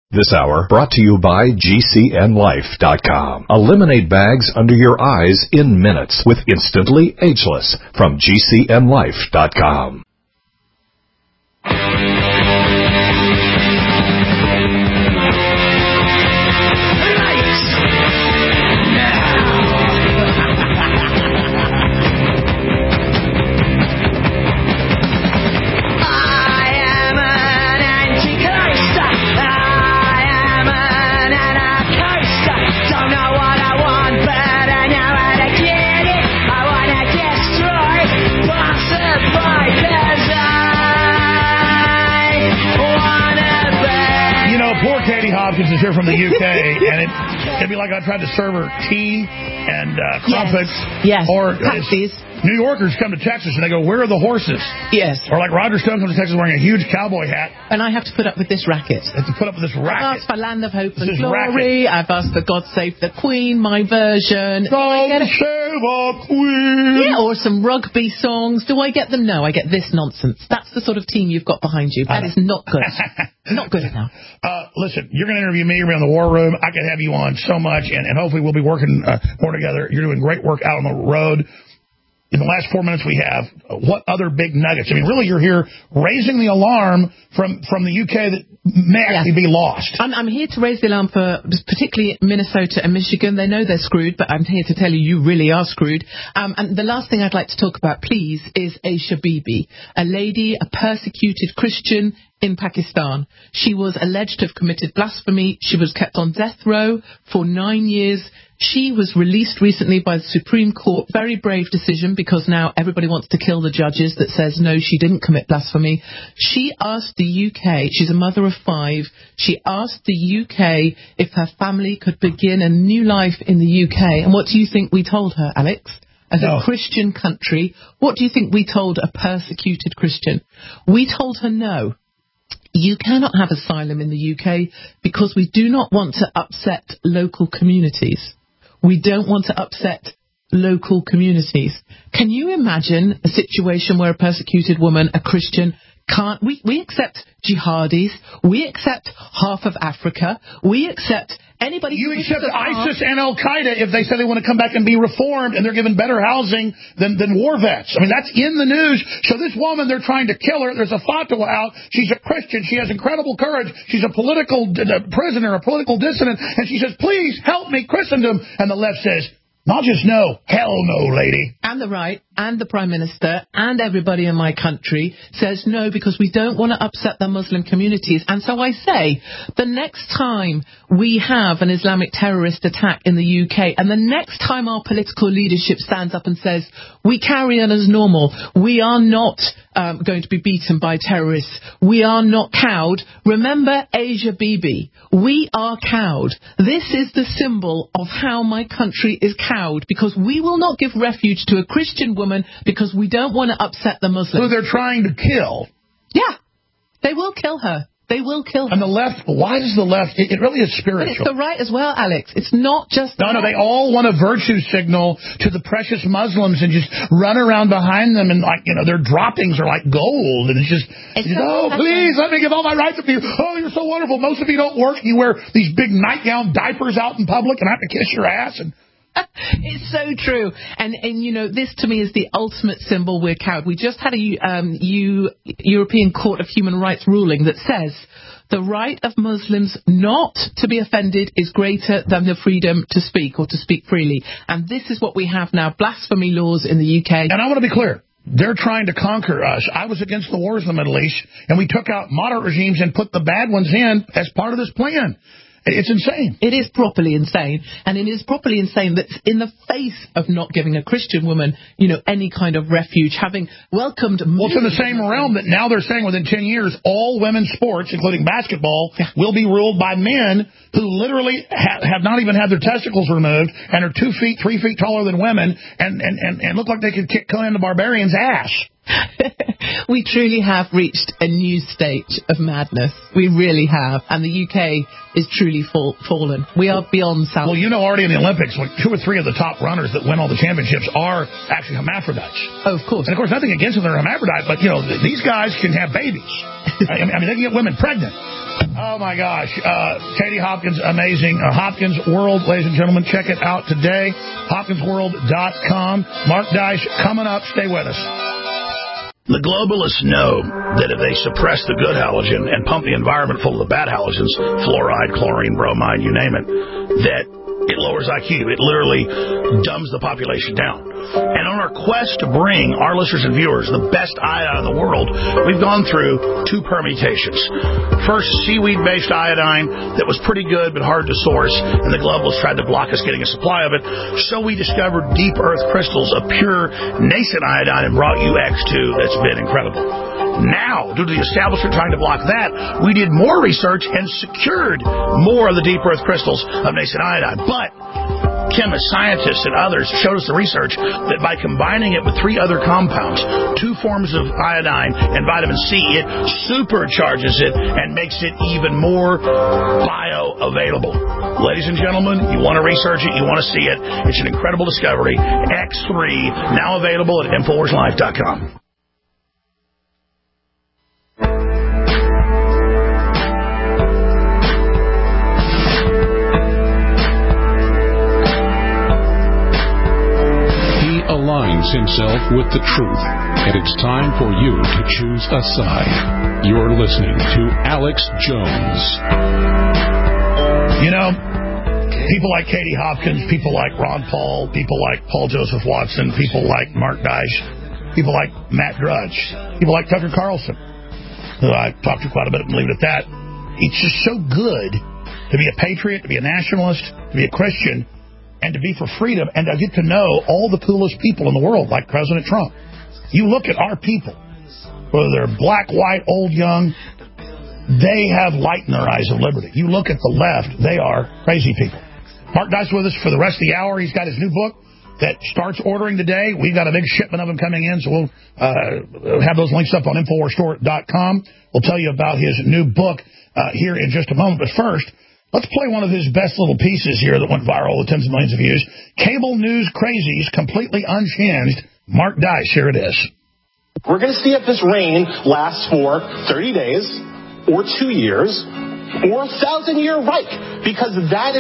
This hour brought to you by GCNLife.com. Eliminate bags under your eyes in minutes with Instantly Ageless from GCNLife.com. Hopkins is here from the UK, and it'd be like I tried to serve her tea and crumpets. Yes. Or Taxis. New Yorkers come to Texas and they go, "Where are the horses?" Yes. Or like Roger Stone comes to Texas wearing a huge cowboy hat. And I have to put up with this racket. I have to put up with this racket. I've asked for Land of Hope and Glory. I've asked for God Save the Queen, my version. God Save our Queen. Yeah, or some rugby songs. Do I get them? No, I get this nonsense. That's the sort of team you've got behind you. That is not good. Not good enough. Listen, you're going to interview me. You're going to be on the War Room. I could have you on so much, and hopefully we'll be working more together. You're doing great work out on the road. In the last 4 minutes we have, what other big nuggets? I mean, really, you're here raising the alarm from the UK that may actually be lost. I'm here to raise the alarm for particularly Minnesota and Michigan. They know they're screwed, but I'm here to tell you really are screwed. And the last thing I'd like to talk about, please, is Asia Bibi, a lady, a persecuted Christian in Pakistan. She was alleged to have committed blasphemy. She was kept on death row for 9 years. She was released recently by the Supreme Court. Very brave decision, because now everybody wants to kill the judges that says, no, she didn't commit blasphemy. She asked the UK, she's a mother of 5, she asked the UK if her family could begin a new life in the UK. And what do you think we told her, Alex? As a Christian country, what do you think we told a persecuted Christian? We told her no. You cannot have asylum in the UK because we do not want to upset local communities. We don't want to upset local communities. Can you imagine a situation where a persecuted woman, a Christian, can't... We accept jihadis. We accept half of Africa. We accept anybody... You accept ISIS and Al-Qaeda if they say they want to come back and be reformed and they're given better housing than war vets. I mean, that's in the news. So this woman, they're trying to kill her. There's a fatwa out. She's a Christian. She has incredible courage. She's a political prisoner, a political dissident. And she says, please help me, Christendom. And the left says, not just no, hell no, lady. And the right, and the Prime Minister, and everybody in my country says no, because we don't want to upset the Muslim communities. And so I say, the next time we have an Islamic terrorist attack in the UK, and the next time our political leadership stands up and says, we carry on as normal, we are not going to be beaten by terrorists, we are not cowed, remember Asia Bibi, we are cowed. This is the symbol of how my country is cowed, because we will not give refuge to a Christian woman because we don't want to upset the Muslims. Who they're trying to kill. Yeah, they will kill her. They will kill her. And the left, why does the left, it really is spiritual. But it's the right as well, Alex. It's not just the No, they all want a virtue signal to the precious Muslims and just run around behind them and, like, you know, their droppings are like gold. And it's just oh, please, let me give all my rights to you. Oh, you're so wonderful. Most of you don't work. You wear these big nightgown diapers out in public and I have to kiss your ass. And it's so true. And you know, this to me is the ultimate symbol we're cowed. We just had a European Court of Human Rights ruling that says the right of Muslims not to be offended is greater than the freedom to speak or to speak freely. And this is what we have now, blasphemy laws in the UK. And I want to be clear. They're trying to conquer us. I was against the wars in the Middle East, and we took out moderate regimes and put the bad ones in as part of this plan. It's insane. It is properly insane. And it is properly insane that in the face of not giving a Christian woman, you know, any kind of refuge, having welcomed... Well, it's in the same realm that now they're saying within 10 years, all women's sports, including basketball, will be ruled by men who literally have not even had their testicles removed and are 2 feet, 3 feet taller than women and look like they could kick Conan the Barbarian's ass. We truly have reached a new stage of madness. We really have. And the UK is truly fallen. We are beyond South. Well, you know, already in the Olympics, like 2 or 3 of the top runners that win all the championships are actually hermaphrodites. Oh, of course. And, of course, nothing against them, they're hermaphrodite, but, you know, these guys can have babies. I mean, they can get women pregnant. Oh, my gosh. Katie Hopkins, amazing. Hopkins World, ladies and gentlemen, check it out today. HopkinsWorld.com. Mark Dice coming up. Stay with us. The globalists know that if they suppress the good halogen and pump the environment full of the bad halogens, fluoride, chlorine, bromide, you name it, that it lowers IQ. It literally dumbs the population down. And on our quest to bring our listeners and viewers the best iodine in the world, we've gone through 2 permutations. First, seaweed-based iodine that was pretty good but hard to source, and the globalists tried to block us getting a supply of it. So we discovered deep earth crystals of pure nascent iodine and brought you X2. That's been incredible. Now, due to the establishment trying to block that, we did more research and secured more of the deep earth crystals of nascent iodine. But chemists, scientists, and others showed us the research that by combining it with 3 other compounds, 2 forms of iodine and vitamin C, it supercharges it and makes it even more bioavailable. Ladies and gentlemen, you want to research it, you want to see it. It's an incredible discovery. X3, now available at InfoWarsLife.com. Aligns himself with the truth, and it's time for you to choose a side. You're listening to Alex Jones. You know, people like Katie Hopkins, people like Ron Paul, people like Paul Joseph Watson, people like Mark Dice, people like Matt Drudge, people like Tucker Carlson, who I talked to quite a bit and leave it at that. It's just so good to be a patriot, to be a nationalist, to be a Christian, and to be for freedom, and to get to know all the coolest people in the world, like President Trump. You look at our people, whether they're black, white, old, young, they have light in their eyes of liberty. You look at the left, they are crazy people. Mark Dice with us for the rest of the hour. He's got his new book that starts ordering today. We've got a big shipment of them coming in, so we'll have those links up on InfoWarsStore.com. We'll tell you about his new book here in just a moment. But first, let's play one of his best little pieces here that went viral with tens of millions of views. Cable news crazies, completely unhinged. Mark Dice, here it is. We're going to see if this reign lasts for 30 days or 2 years or 1,000-year Reich, because that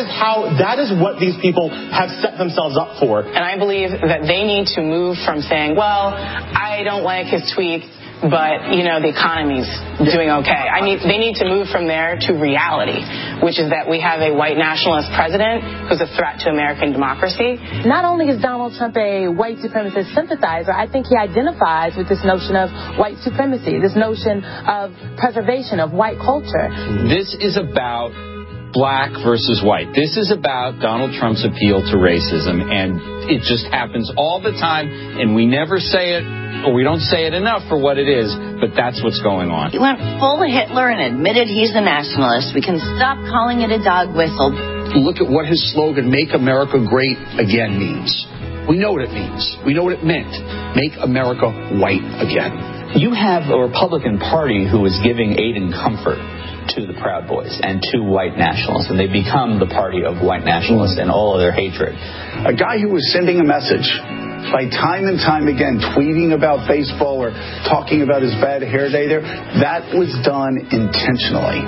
is what these people have set themselves up for. And I believe that they need to move from saying, well, I don't like his tweets, but, you know, the economy's doing okay. They need to move from there to reality, which is that we have a white nationalist president who's a threat to American democracy. Not only is Donald Trump a white supremacist sympathizer, I think he identifies with this notion of white supremacy, this notion of preservation of white culture. This is about black versus white. This is about Donald Trump's appeal to racism, and it just happens all the time, and we never say it, or we don't say it enough for what it is, but that's what's going on. He went full Hitler and admitted he's a nationalist. We can stop calling it a dog whistle. Look at what his slogan, Make America Great Again, means. We know what it means. We know what it meant. Make America white again. You have a Republican Party who is giving aid and comfort to the Proud Boys and to white nationalists, and they become the party of white nationalists and all of their hatred. A guy who was sending a message by time and time again, tweeting about baseball or talking about his bad hair day there, that was done intentionally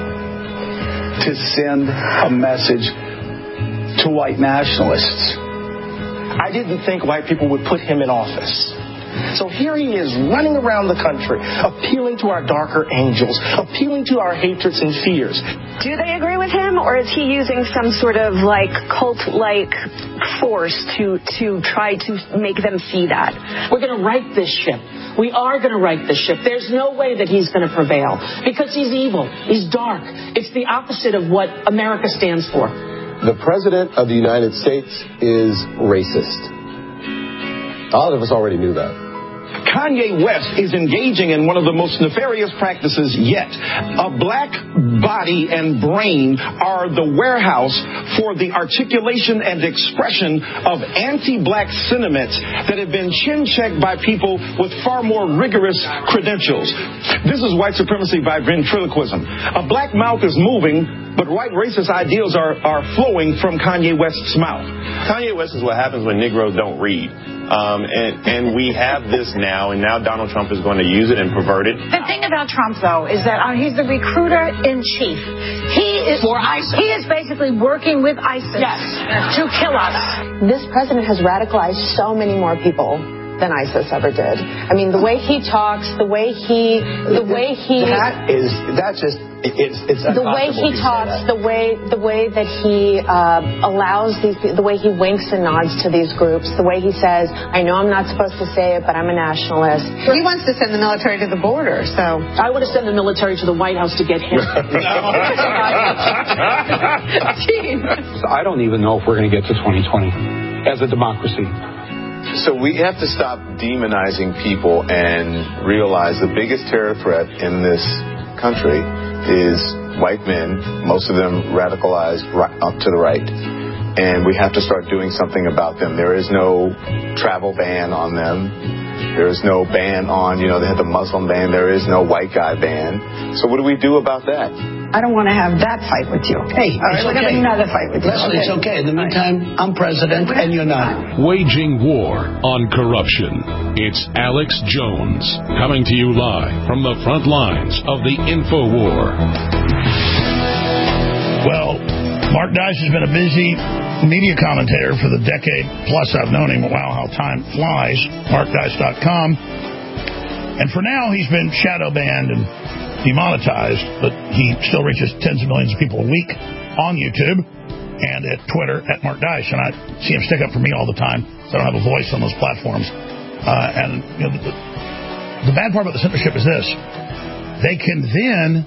to send a message to white nationalists. I didn't think white people would put him in office. So here he is running around the country, appealing to our darker angels, appealing to our hatreds and fears. Do they agree with him, or is he using some sort of like cult-like force to try to make them see that? We're going to right this ship. We are going to right this ship. There's no way that he's going to prevail because he's evil. He's dark. It's the opposite of what America stands for. The President of the United States is racist. All of us already knew that. Kanye West is engaging in one of the most nefarious practices yet. A black body and brain are the warehouse for the articulation and expression of anti-black sentiments that have been chin-checked by people with far more rigorous credentials. This is white supremacy by ventriloquism. A black mouth is moving, but white racist ideals are flowing from Kanye West's mouth. Kanye West is what happens when Negroes don't read. And we have this now, and now Donald Trump is going to use it and pervert it. The thing about Trump, though, is that he's the recruiter-in-chief. For ISIS. He is basically working with ISIS to kill us. This president has radicalized so many more people than ISIS ever did. I mean, the way he talks, the way he the way he allows these, the way he winks and nods to these groups, the way he says, I know I'm not supposed to say it, but I'm a nationalist. He wants to send the military to the border, so I want to send the military to the White House to get him. I don't even know if we're going to get to 2020 as a democracy. So we have to stop demonizing people and realize the biggest terror threat in this country is white men, most of them radicalized up to the right. And we have to start doing something about them. There is no travel ban on them. There is no ban on, they had the Muslim ban. There is no white guy ban. So what do we do about that? I don't want to have that fight with you. Hey, all right, we're going to have another fight with you. Leslie, it's okay. In the meantime, I'm president and you're not. Waging war on corruption. It's Alex Jones coming to you live from the front lines of the info war. Well, Mark Dice has been a busy media commentator for the decade plus I've known him. Wow, how time flies. MarkDice.com. And for now, he's been shadow banned and demonetized, but he still reaches tens of millions of people a week on YouTube and at Twitter at Mark Dice. And I see him stick up for me all the time, so I don't have a voice on those platforms. The bad part about the censorship is this. They can then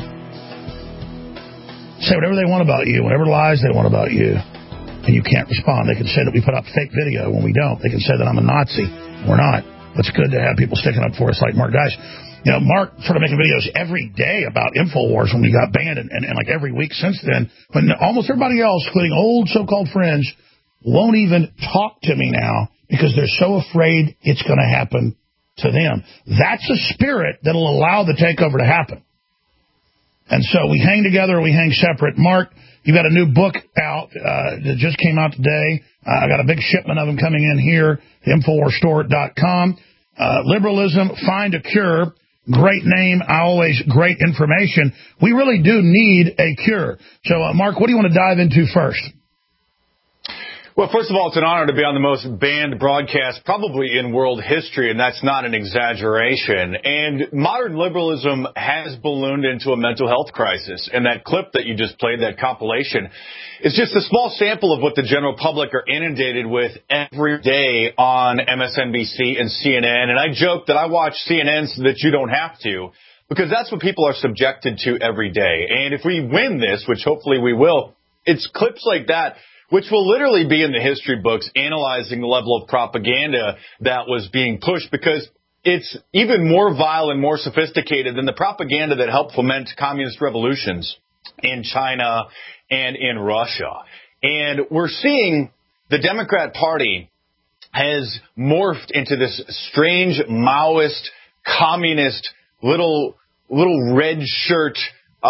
say whatever they want about you, whatever lies they want about you, and you can't respond. They can say that we put up fake video when we don't. They can say that I'm a Nazi. We're not. But it's good to have people sticking up for us like Mark Dice. Mark sort of making videos every day about InfoWars when we got banned and like every week since then. But almost everybody else, including old so-called friends, won't even talk to me now because they're so afraid it's going to happen to them. That's a spirit that'll allow the takeover to happen. And so we hang together or we hang separate. Mark, you've got a new book out that just came out today. I got a big shipment of them coming in here, InfoWarsStore.com. Liberalism, Find a Cure. Great name, always great information. We really do need a cure. So, Mark, what do you want to dive into first? Well, first of all, it's an honor to be on the most banned broadcast probably in world history, and that's not an exaggeration. And modern liberalism has ballooned into a mental health crisis. And that clip that you just played, that compilation, is just a small sample of what the general public are inundated with every day on MSNBC and CNN. And I joke that I watch CNN so that you don't have to, because that's what people are subjected to every day. And if we win this, which hopefully we will, it's clips like that which will literally be in the history books analyzing the level of propaganda that was being pushed, because it's even more vile and more sophisticated than the propaganda that helped foment communist revolutions in China and in Russia. And we're seeing the Democrat Party has morphed into this strange Maoist, communist, little red shirt,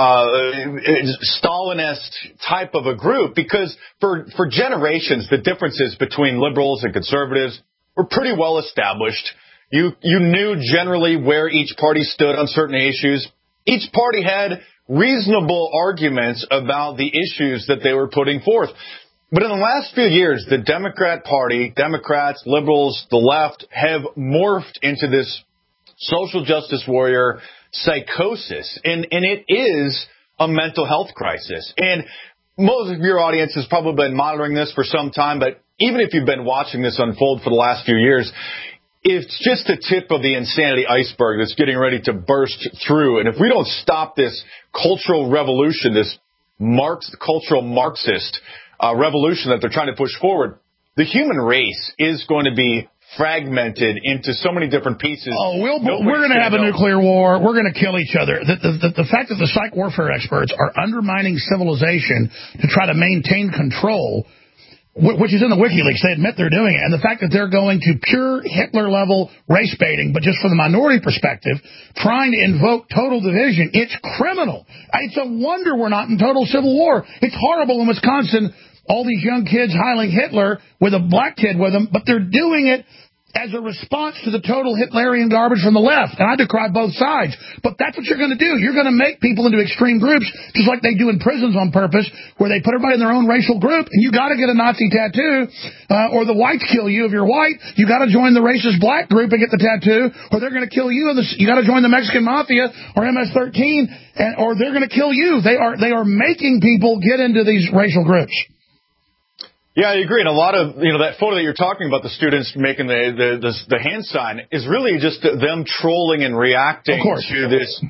Stalinist type of a group, because for generations the differences between liberals and conservatives were pretty well established. You knew generally where each party stood on certain issues. Each party had reasonable arguments about the issues that they were putting forth. But in the last few years, the Democrat Party, Democrats, liberals, the left, have morphed into this social justice warrior psychosis, and it is a mental health crisis. And most of your audience has probably been monitoring this for some time, but even if you've been watching this unfold for the last few years, it's just the tip of the insanity iceberg that's getting ready to burst through. And if we don't stop this cultural revolution, this cultural Marxist revolution that they're trying to push forward, the human race is going to be fragmented into so many different pieces. Oh, we're going to have a nuclear war. We're going to kill each other. The fact that the psych warfare experts are undermining civilization to try to maintain control, which is in the WikiLeaks, they admit they're doing it, and the fact that they're going to pure Hitler-level race baiting, but just from the minority perspective, trying to invoke total division, it's criminal. It's a wonder we're not in total civil war. It's horrible in Wisconsin, all these young kids hailing Hitler with a black kid with them, but they're doing it as a response to the total Hitlerian garbage from the left. And I decry both sides. But that's what you're going to do. You're going to make people into extreme groups, just like they do in prisons on purpose, where they put everybody in their own racial group, and you got to get a Nazi tattoo, or the whites kill you if you're white. You got to join the racist black group and get the tattoo, or they're going to kill you. You got to join the Mexican Mafia or MS-13, or they're going to kill you. They are making people get into these racial groups. Yeah, I agree. And a lot of, that photo that you're talking about, the students making the hand sign, is really just them trolling and reacting to this,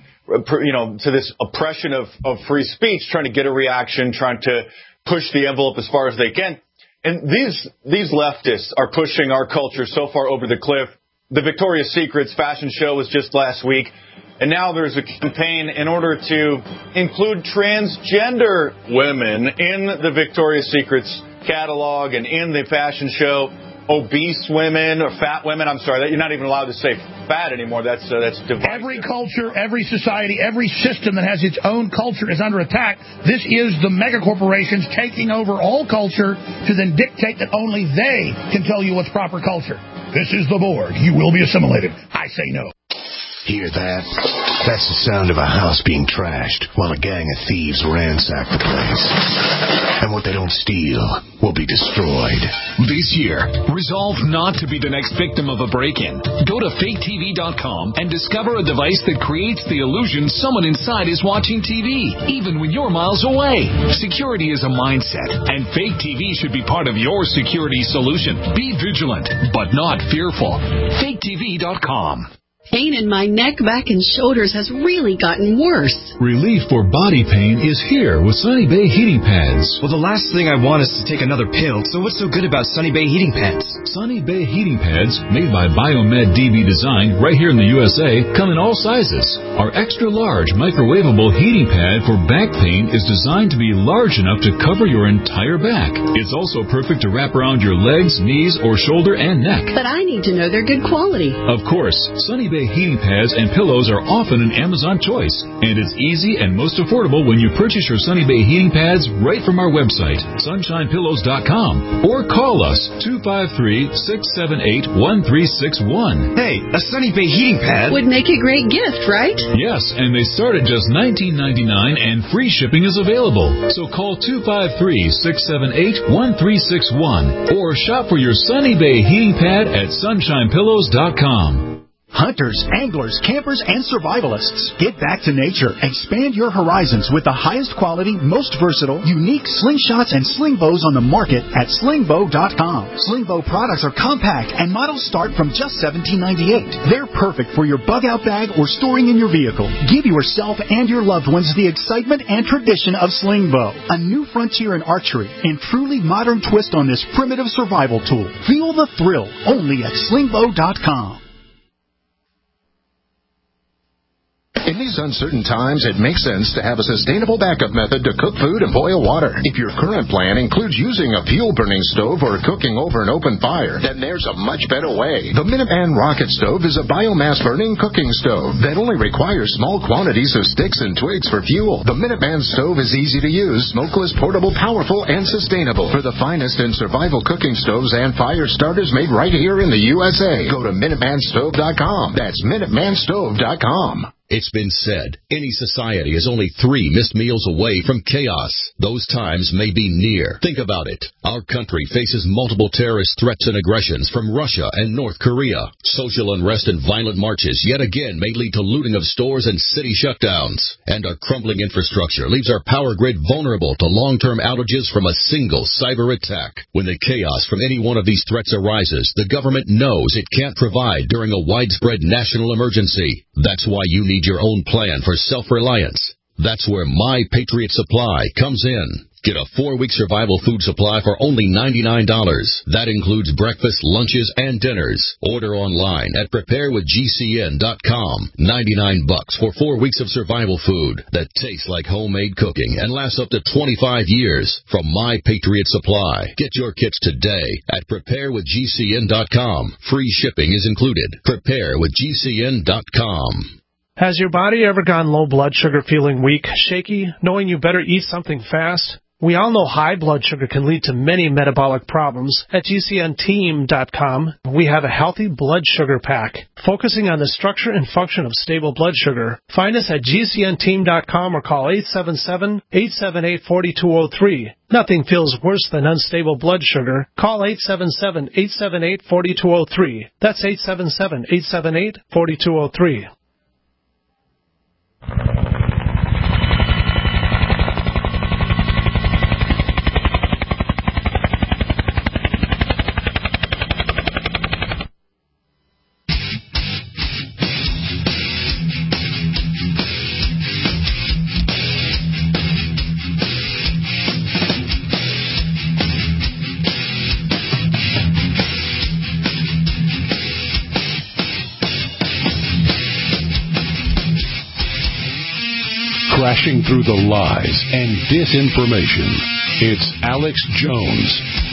to this oppression of free speech, trying to get a reaction, trying to push the envelope as far as they can. And these leftists are pushing our culture so far over the cliff. The Victoria's Secret's fashion show was just last week. And now there's a campaign in order to include transgender women in the Victoria's Secret's catalog and in the fashion show. Obese women or fat women. I'm sorry, you're not even allowed to say fat anymore. That's divisive. Every culture, every society, every system that has its own culture is under attack. This is the mega corporations taking over all culture to then dictate that only they can tell you what's proper culture. This is the board. You will be assimilated. I say no. Hear that? That's the sound of a house being trashed while a gang of thieves ransack the place. And what they don't steal will be destroyed. This year, resolve not to be the next victim of a break-in. Go to faketv.com and discover a device that creates the illusion someone inside is watching TV, even when you're miles away. Security is a mindset, and Fake TV should be part of your security solution. Be vigilant, but not fearful. faketv.com. Pain in my neck, back, and shoulders has really gotten worse. Relief for body pain is here with Sunny Bay heating pads. Well, the last thing I want is to take another pill, so what's so good about Sunny Bay heating pads? Sunny Bay heating pads, made by Biomed DB Design right here in the USA, come in all sizes. Our extra-large microwavable heating pad for back pain is designed to be large enough to cover your entire back. It's also perfect to wrap around your legs, knees, or shoulder and neck. But I need to know they're good quality. Of course, Sunny Bay heating pads and pillows are often an Amazon choice, and it's easy and most affordable when you purchase your Sunny Bay heating pads right from our website, sunshinepillows.com, or call us 253-678-1361. Hey, a Sunny Bay heating pad would make a great gift, right? Yes, and they start at just $19.99 and free shipping is available. So call 253-678-1361 or shop for your Sunny Bay heating pad at sunshinepillows.com. Hunters, anglers, campers, and survivalists. Get back to nature. Expand your horizons with the highest quality, most versatile, unique slingshots and sling bows on the market at slingbow.com. Slingbow products are compact and models start from just $17.98. They're perfect for your bug-out bag or storing in your vehicle. Give yourself and your loved ones the excitement and tradition of Slingbow, a new frontier in archery and truly modern twist on this primitive survival tool. Feel the thrill only at slingbow.com. In these uncertain times, it makes sense to have a sustainable backup method to cook food and boil water. If your current plan includes using a fuel-burning stove or cooking over an open fire, then there's a much better way. The Minuteman Rocket Stove is a biomass-burning cooking stove that only requires small quantities of sticks and twigs for fuel. The Minuteman Stove is easy to use, smokeless, portable, powerful, and sustainable. For the finest in survival cooking stoves and fire starters made right here in the USA, go to MinutemanStove.com. That's MinutemanStove.com. It's been said, any society is only 3 missed meals away from chaos. Those times may be near. Think about it. Our country faces multiple terrorist threats and aggressions from Russia and North Korea. Social unrest and violent marches yet again may lead to looting of stores and city shutdowns. And our crumbling infrastructure leaves our power grid vulnerable to long-term outages from a single cyber attack. When the chaos from any one of these threats arises, the government knows it can't provide during a widespread national emergency. That's why you need your own plan for self-reliance. That's where My Patriot Supply comes in. Get a 4-week survival food supply for only $99. That includes breakfast, lunches, and dinners. Order online at preparewithgcn.com. $99 for 4 weeks of survival food that tastes like homemade cooking and lasts up to 25 years from My Patriot Supply. Get your kits today at preparewithgcn.com. Free shipping is included. Preparewithgcn.com. Has your body ever gone low blood sugar, feeling weak, shaky, knowing you better eat something fast? We all know high blood sugar can lead to many metabolic problems. At GCNteam.com, we have a healthy blood sugar pack, focusing on the structure and function of stable blood sugar. Find us at GCNteam.com or call 877-878-4203. Nothing feels worse than unstable blood sugar. Call 877-878-4203. That's 877-878-4203. Crashing through the lies and disinformation. It's Alex Jones.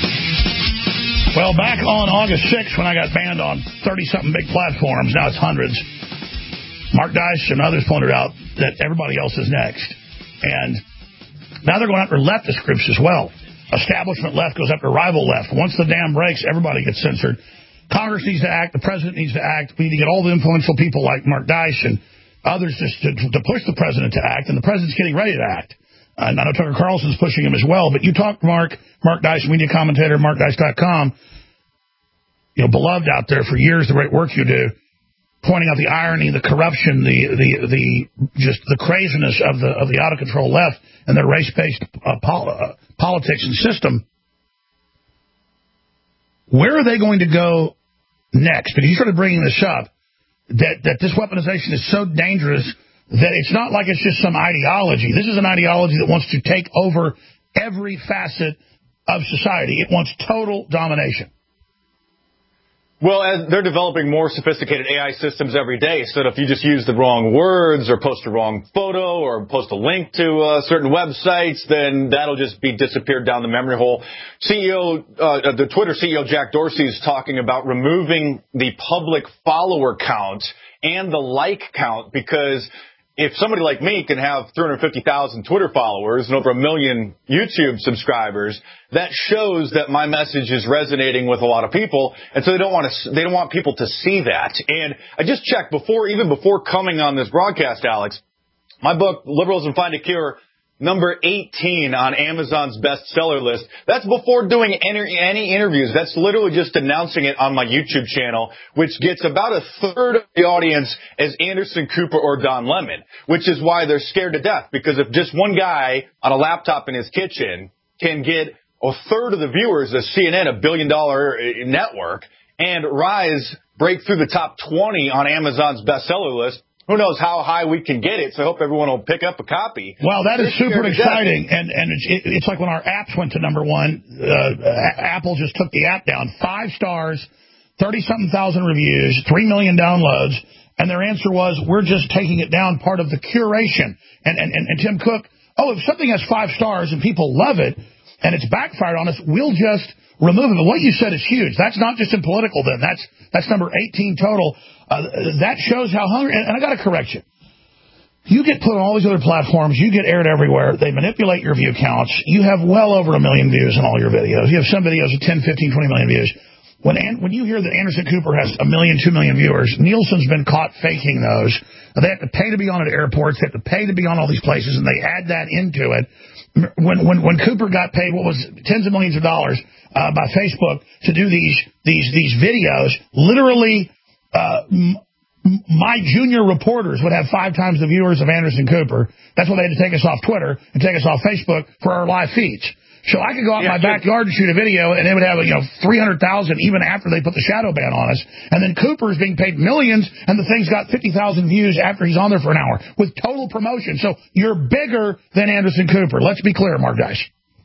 Well, back on August 6th, when I got banned on 30-something big platforms, now it's hundreds, Mark Dice and others pointed out that everybody else is next. And now they're going after leftist groups as well. Establishment left goes after rival left. Once the dam breaks, everybody gets censored. Congress needs to act. The president needs to act. We need to get all the influential people like Mark Dice and others just to push the president to act, and the president's getting ready to act. I know Tucker Carlson's pushing him as well, but you talk to Mark Dice, media commentator, MarkDice.com, beloved out there for years, the great work you do, pointing out the irony, the corruption, just the craziness of the out of control left and their race-based politics and system. Where are they going to go next? Because you started bringing this up. That this weaponization is so dangerous that it's not like it's just some ideology. This is an ideology that wants to take over every facet of society. It wants total domination. Well, as they're developing more sophisticated AI systems every day, so that if you just use the wrong words or post a wrong photo or post a link to certain websites, then that'll just be disappeared down the memory hole. The Twitter CEO Jack Dorsey is talking about removing the public follower count and the like count, because if somebody like me can have 350,000 Twitter followers and over 1 million YouTube subscribers, that shows that my message is resonating with a lot of people, and so they don't want people to see that. And I just checked even before coming on this broadcast, Alex, my book Liberalism Find a Cure, number 18 on Amazon's bestseller list. That's before doing any interviews. That's literally just announcing it on my YouTube channel, which gets about a third of the audience as Anderson Cooper or Don Lemon, which is why they're scared to death, because if just one guy on a laptop in his kitchen can get a third of the viewers of CNN, $1 billion network, and Rise break through the top 20 on Amazon's bestseller list, who knows how high we can get it, so I hope everyone will pick up a copy. Well, that is super exciting, and it's like when our apps went to number one, Apple just took the app down. 5 stars, 30-something thousand reviews, 3 million downloads, and their answer was, we're just taking it down, part of the curation. And Tim Cook, if something has 5 stars and people love it, and it's backfired on us, we'll just remove it. But what you said is huge. That's not just in political then. That's number 18 total. That shows how hungry, and I got to correct you. You get put on all these other platforms. You get aired everywhere. They manipulate your view counts. You have well over 1 million views on all your videos. You have some videos with 10, 15, 20 million views. When you hear that Anderson Cooper has 1 million, 2 million viewers, Nielsen's been caught faking those. They have to pay to be on at airports. They have to pay to be on all these places, and they add that into it. When Cooper got paid, what was tens of millions of dollars by Facebook to do these videos, literally. My junior reporters would have 5 times the viewers of Anderson Cooper. That's why they had to take us off Twitter and take us off Facebook for our live feeds. So I could go out in my backyard and shoot a video, and it would have 300,000 even after they put the shadow ban on us. And then Cooper's being paid millions, and the thing's got 50,000 views after he's on there for an hour with total promotion. So you're bigger than Anderson Cooper. Let's be clear, Mark Dice.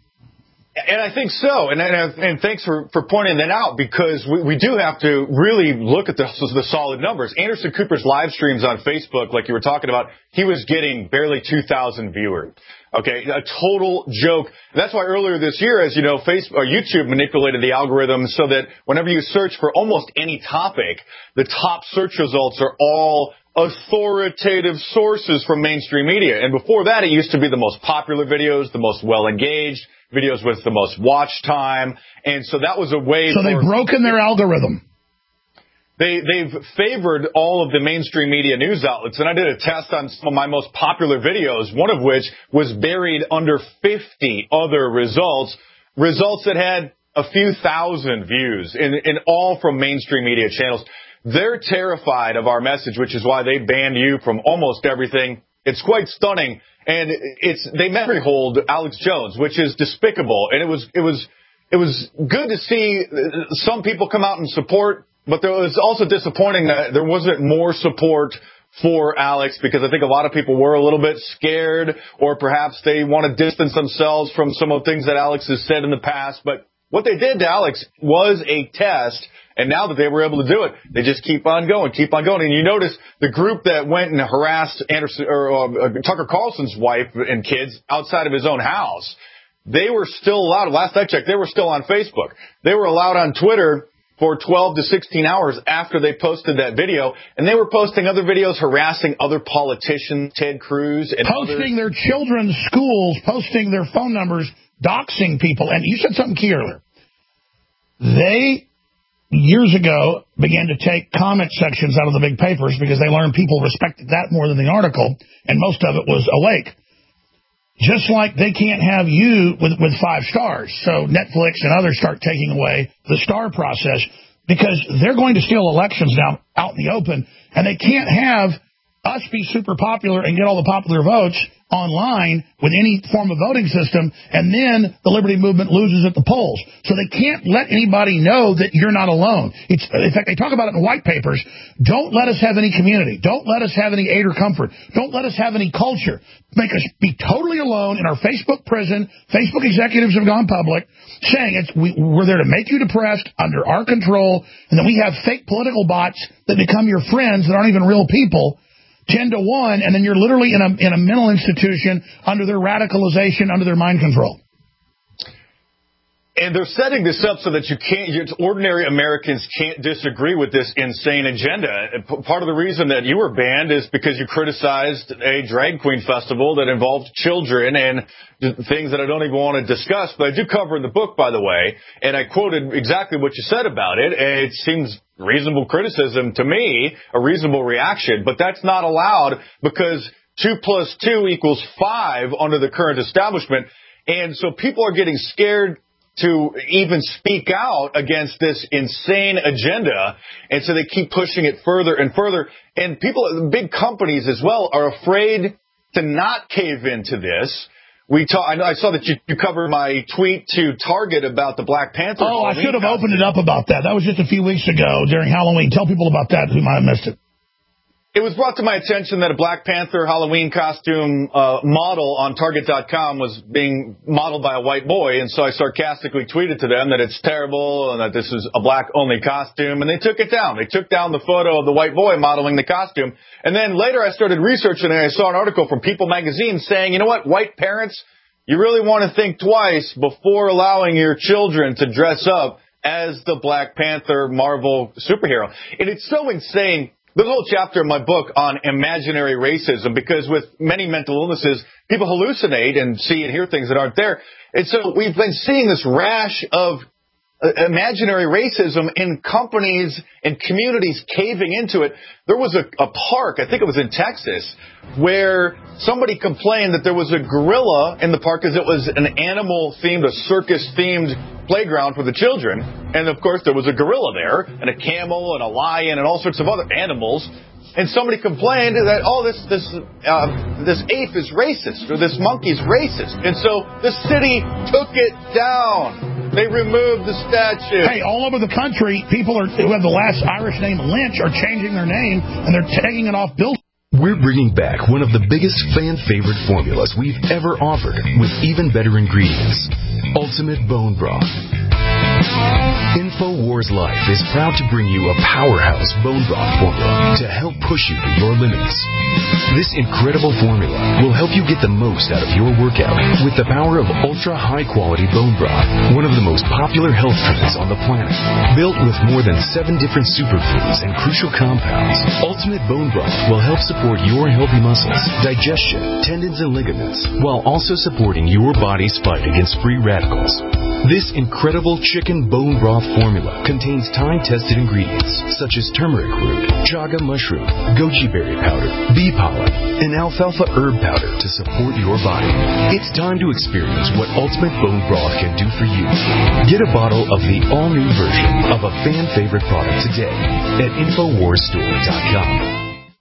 And I think so. And thanks for pointing that out, because we do have to really look at the solid numbers. Anderson Cooper's live streams on Facebook, like you were talking about, he was getting barely 2,000 viewers. Okay, a total joke. That's why earlier this year, as you know, YouTube manipulated the algorithm so that whenever you search for almost any topic, the top search results are all authoritative sources from mainstream media. And before that, it used to be the most popular videos, the most well-engaged, videos with the most watch time. And so that was a way So they've broken their algorithm. They've favored all of the mainstream media news outlets, and I did a test on some of my most popular videos, one of which was buried under 50 other results that had a few thousand views, in all from mainstream media channels. They're terrified of our message, which is why they banned you from almost everything. It's quite stunning, and they memory hold Alex Jones, which is despicable, and it was good to see some people come out and support. But it was also disappointing that there wasn't more support for Alex, because I think a lot of people were a little bit scared, or perhaps they want to distance themselves from some of the things that Alex has said in the past. But what they did to Alex was a test, and now that they were able to do it, they just keep on going. And you notice the group that went and harassed Tucker Carlson's wife and kids outside of his own house, they were still allowed. Last I checked, they were still on Facebook. They were allowed on Twitter for 12 to 16 hours after they posted that video, and they were posting other videos harassing other politicians, Ted Cruz, and posting their children's schools, posting their phone numbers, doxing people. And you said something key earlier. They, years ago, began to take comment sections out of the big papers because they learned people respected that more than the article, and most of it was awake. Just like they can't have you with 5 stars. So Netflix and others start taking away the star process, because they're going to steal elections now out in the open, and they can't have us be super popular and get all the popular votes online with any form of voting system, and then the Liberty Movement loses at the polls. So they can't let anybody know that you're not alone. In fact, they talk about it in white papers. Don't let us have any community. Don't let us have any aid or comfort. Don't let us have any culture. Make us be totally alone in our Facebook prison. Facebook executives have gone public saying we're there to make you depressed, under our control, and then we have fake political bots that become your friends that aren't even real people, 10 to 1, and then you're literally in a mental institution under their radicalization, under their mind control. And they're setting this up so that ordinary Americans can't disagree with this insane agenda. Part of the reason that you were banned is because you criticized a drag queen festival that involved children and things that I don't even want to discuss, but I do cover in the book, by the way, and I quoted exactly what you said about it. It seems reasonable criticism to me, a reasonable reaction, but that's not allowed, because 2 + 2 = 5 under the current establishment. And so people are getting scared to even speak out against this insane agenda, and so they keep pushing it further and further. And people, big companies as well, are afraid to not cave into this. I saw that you covered my tweet to Target about the Black Panther. Oh, I should have opened it up about that. That was just a few weeks ago during Halloween. Tell people about that who might have missed it. It was brought to my attention that a Black Panther Halloween costume model on Target.com was being modeled by a white boy, and so I sarcastically tweeted to them that it's terrible and that this is a black-only costume, and they took it down. They took down the photo of the white boy modeling the costume, and then later I started researching, and I saw an article from People magazine saying, you know what, white parents, you really want to think twice before allowing your children to dress up as the Black Panther Marvel superhero. And it's so insane. There's a whole chapter in my book on imaginary racism, because with many mental illnesses, people hallucinate and see and hear things that aren't there. And so we've been seeing this rash of imaginary racism in companies and communities caving into it. There was a park, I think it was in Texas, where somebody complained that there was a gorilla in the park because it was an animal-themed, a circus-themed playground for the children. And, of course, there was a gorilla there, and a camel, and a lion, and all sorts of other animals. And somebody complained that, this ape is racist, or this monkey's racist. And so the city took it down. They removed the statue. Hey, all over the country, people who have the last Irish name Lynch are changing their name, and they're taking it off buildings. We're bringing back one of the biggest fan-favorite formulas we've ever offered with even better ingredients. Ultimate Bone Broth. InfoWars Life is proud to bring you a powerhouse bone broth formula to help push you to your limits. This incredible formula will help you get the most out of your workout with the power of ultra high-quality bone broth, one of the most popular health trends on the planet. Built with more than 7 different superfoods and crucial compounds, Ultimate Bone Broth will help support your healthy muscles, digestion, tendons, and ligaments, while also supporting your body's fight against free radicals. This incredible chicken bone broth formula contains time-tested ingredients such as turmeric root, chaga mushroom, goji berry powder, bee pollen, and alfalfa herb powder to support your body. It's time to experience what Ultimate Bone Broth can do for you. Get a bottle of the all-new version of a fan-favorite product today at InfoWarsStore.com.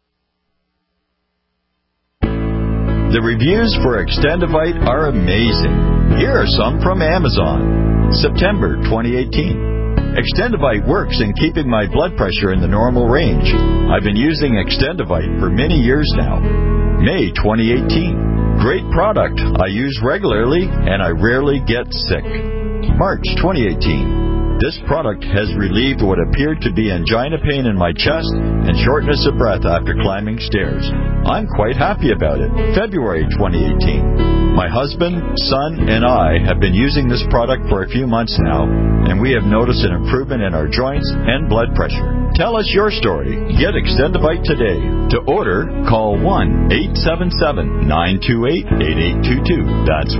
The reviews for Extendivite are amazing. Here are some from Amazon. September 2018. Extendivite works in keeping my blood pressure in the normal range. I've been using Extendivite for many years now. May 2018. Great product. I use regularly and I rarely get sick. March 2018. This product has relieved what appeared to be angina pain in my chest and shortness of breath after climbing stairs. I'm quite happy about it. February 2018. My husband, son, and I have been using this product for a few months now, and we have noticed an improvement in our joints and blood pressure. Tell us your story. Get Extendivite today. To order, call 1-877-928-8822. That's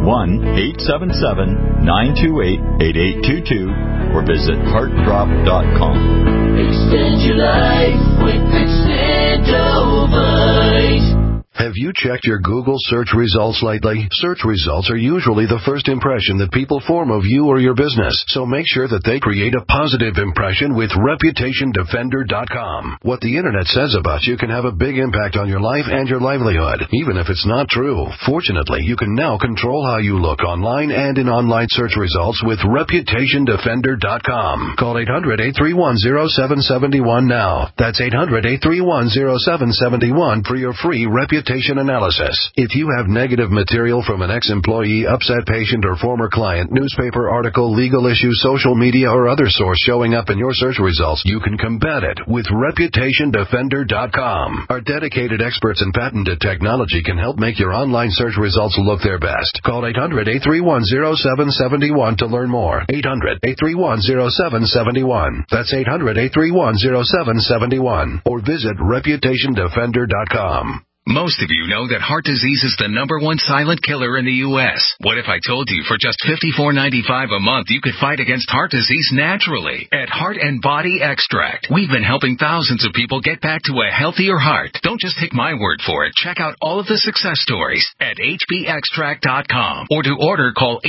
1-877-928-8822. Or visit heartdrop.com. Extend your life with Extendivite. Have you checked your Google search results lately? Search results are usually the first impression that people form of you or your business, so make sure that they create a positive impression with ReputationDefender.com. What the Internet says about you can have a big impact on your life and your livelihood, even if it's not true. Fortunately, you can now control how you look online and in online search results with ReputationDefender.com. Call 800-831-0771 now. That's 800-831-0771 for your free reputation analysis. If you have negative material from an ex-employee, upset patient, or former client, newspaper article, legal issue, social media, or other source showing up in your search results, you can combat it with ReputationDefender.com. Our dedicated experts in patented technology can help make your online search results look their best. Call 800-831-0771 to learn more. 800-831-0771. That's 800-831-0771. Or visit ReputationDefender.com. Most of you know that heart disease is the #1 silent killer in the U.S. What if I told you for just $54.95 a month you could fight against heart disease naturally at Heart and Body Extract? We've been helping thousands of people get back to a healthier heart. Don't just take my word for it. Check out all of the success stories at hbextract.com. Or to order, call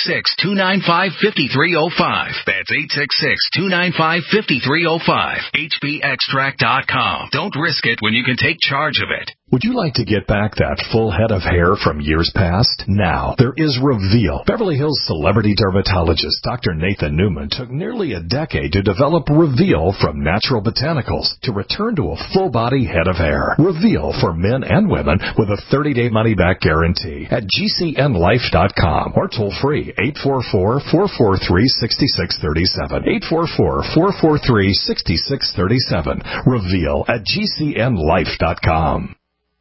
866-295-5305. That's 866-295-5305. hbextract.com. Don't risk it when you can take charge of it. Would you like to get back that full head of hair from years past? Now, there is Reveal. Beverly Hills celebrity dermatologist Dr. Nathan Newman took nearly a decade to develop Reveal from natural botanicals to return to a full-body head of hair. Reveal for men and women with a 30-day money-back guarantee at GCNlife.com or toll-free 844-443-6637. 844-443-6637. Reveal at GCNlife.com.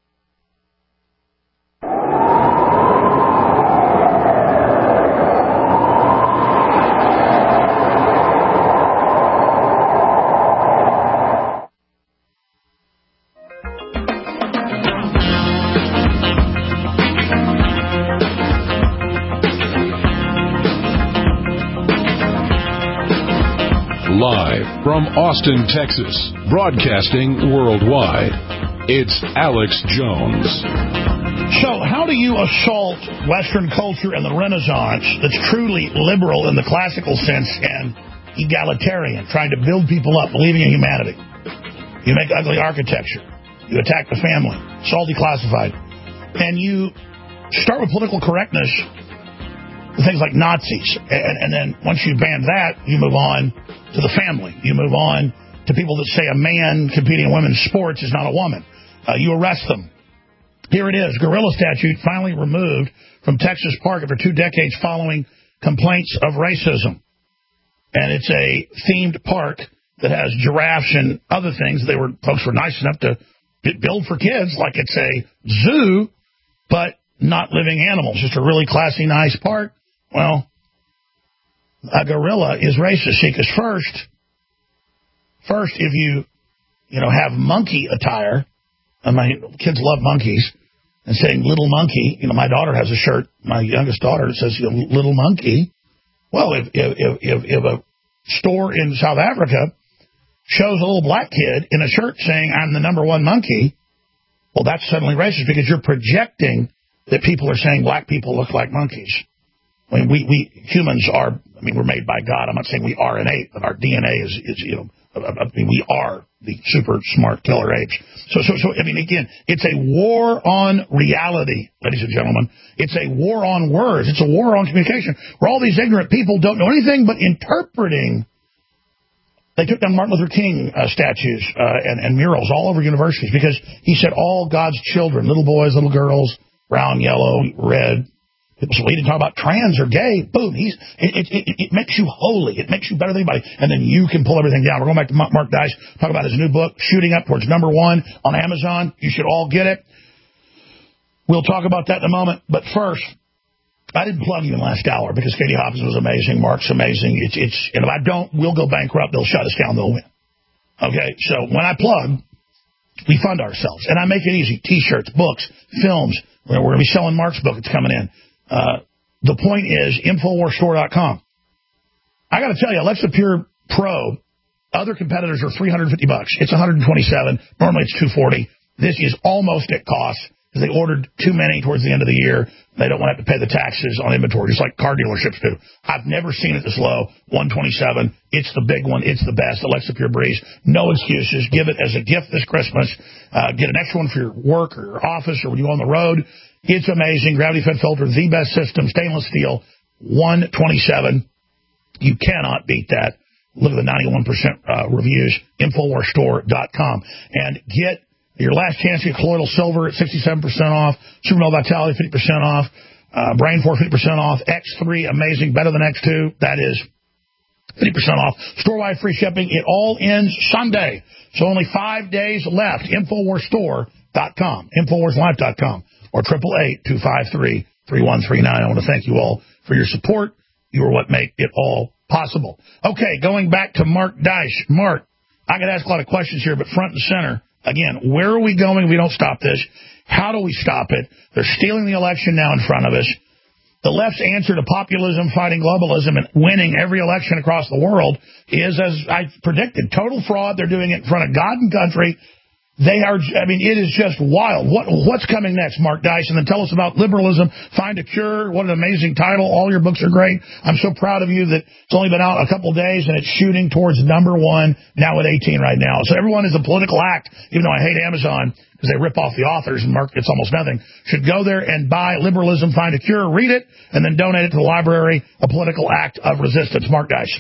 Live from Austin, Texas, broadcasting worldwide, it's Alex Jones. So, how do you assault Western culture and the Renaissance that's truly liberal in the classical sense and egalitarian, trying to build people up, believing in humanity. You make ugly architecture. You attack the family. It's all declassified. And you start with political correctness, things like Nazis. And then once you ban that, you move on to the family. You move on to people that say a man competing in women's sports is not a woman. You arrest them. Here it is. Gorilla statute finally removed from Texas Park after 2 decades following complaints of racism. And it's a themed park that has giraffes and other things. Folks were nice enough to build for kids like it's a zoo, but not living animals. Just a really classy, nice park. Well, a gorilla is racist. See, because first, if you have monkey attire, and my kids love monkeys, and saying little monkey, my daughter has a shirt, my youngest daughter, that says little monkey. Well, if a store in South Africa shows a little black kid in a shirt saying I'm the #1 monkey, well, that's suddenly racist because you're projecting that people are saying black people look like monkeys. I mean, we humans are, we're made by God. I'm not saying we are an ape, but our DNA is we are the super smart killer apes. So, again, it's a war on reality, ladies and gentlemen. It's a war on words. It's a war on communication, where all these ignorant people don't know anything but interpreting. They took down Martin Luther King statues and murals all over universities because he said all God's children, little boys, little girls, brown, yellow, red. So he didn't talk about trans or gay. Boom. It makes you holy. It makes you better than anybody. And then you can pull everything down. We're going back to Mark Dice, talk about his new book, Shooting Up Towards #1 on Amazon. You should all get it. We'll talk about that in a moment. But first, I didn't plug you in the last hour because Katie Hopkins was amazing. Mark's amazing. And if I don't, we'll go bankrupt. They'll shut us down. They'll win. Okay. So when I plug, we fund ourselves. And I make it easy. T-shirts, books, films. We're going to be selling Mark's book. It's coming in. The point is InfoWarsStore.com. I got to tell you, Alexa Pure Pro, other competitors are $350. It's $127. Normally it's $240. This is almost at cost because they ordered too many towards the end of the year. They don't want to have to pay the taxes on inventory, just like car dealerships do. I've never seen it this low. $127. It's the big one. It's the best. Alexa Pure Breeze. No excuses. Give it as a gift this Christmas. Get an extra one for your work or your office or when you go on the road. It's amazing. Gravity-fed filter, the best system, stainless steel, $127. You cannot beat that. Look at the 91% reviews, InfoWarsStore.com. And get your last chance to get colloidal silver at 67% off, Supermel Vitality 50% off, Brain Force 50% off, X3, amazing, better than X2. That is 50% off. Store-wide free shipping. It all ends Sunday. So only 5 days left. InfoWarsStore.com, InfoWarsLife.com. Or 888-253-3139. I want to thank you all for your support. You are what make it all possible. Okay, going back to Mark Dice. Mark, I could ask a lot of questions here, but front and center, again, where are we going if we don't stop this? How do we stop it? They're stealing the election now in front of us. The left's answer to populism, fighting globalism, and winning every election across the world is, as I predicted, total fraud. They're doing it in front of God and country. They are, it is just wild. What's coming next, Mark Dice? And then tell us about liberalism, Find a Cure. What an amazing title. All your books are great. I'm so proud of you that it's only been out a couple of days and it's shooting towards #1, now at 18 right now. So everyone is a political act, even though I hate Amazon because they rip off the authors and market it's almost nothing. Should go there and buy Liberalism, Find a Cure, read it, and then donate it to the library, a political act of resistance. Mark Dice.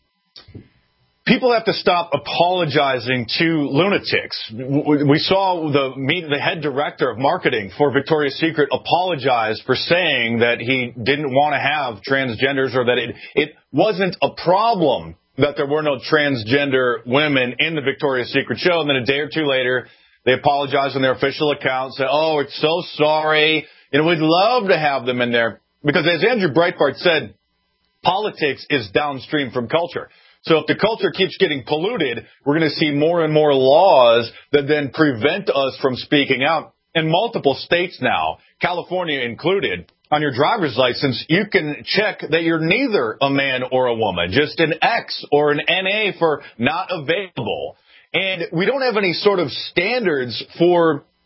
People have to stop apologizing to lunatics. We saw the head director of marketing for Victoria's Secret apologize for saying that he didn't want to have transgenders or that it wasn't a problem that there were no transgender women in the Victoria's Secret show. And then a day or two later, they apologized on their official account, said, oh, it's so sorry. We'd love to have them in there. Because as Andrew Breitbart said, politics is downstream from culture. So if the culture keeps getting polluted, we're going to see more and more laws that then prevent us from speaking out. In multiple states now, California included, on your driver's license, you can check that you're neither a man or a woman, just an X or an NA for not available. And we don't have any sort of standards for